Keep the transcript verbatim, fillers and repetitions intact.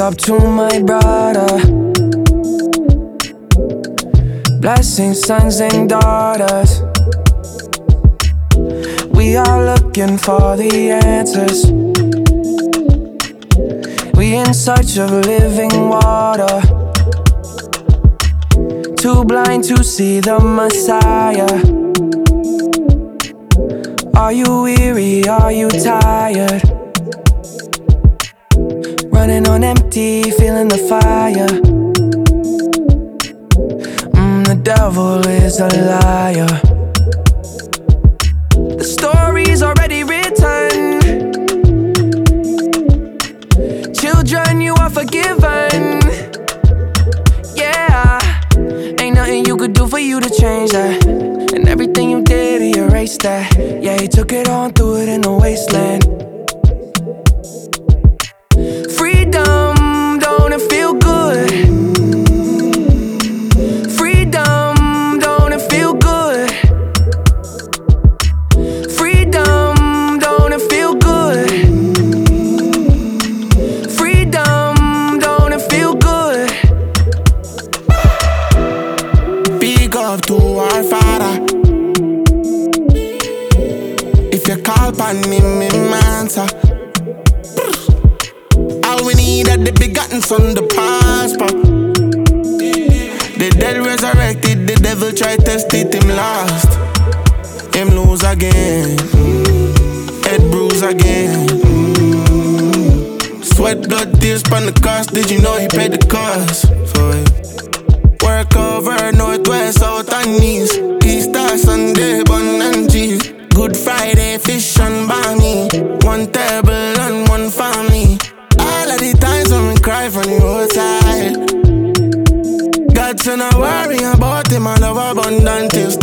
up to my brother. Blessings, sons and daughters. We are looking for the answers. We in search of living water. Too blind to see the Messiah. Are you weary? Are you tired? Running on empty, feeling the fire. Mm, the devil is a liar. The story's already written. Children, you are forgiven. Yeah, ain't nothing you could do for you to change that. And everything you did, he erased that. Yeah, he took it on, threw it in the wasteland. Freedom, don't it feel good? Freedom, don't it feel good? Freedom, don't it feel good? Freedom, don't it feel good? Big up to our Father. If you call upon him, him answer. All we need are the begotten son, the prosper. The dead resurrected, the devil tried to test it, him lost. Him lose again, head bruise again. Sweat, blood, tears upon the cross. Did you know he paid the cost for it? Work over, north, west, south and east. Easter, Sunday, bun and cheese. Good Friday, fish and barney. One table and one family. All of the times when we cry from the roadside. God said not worry about him, I love abundant.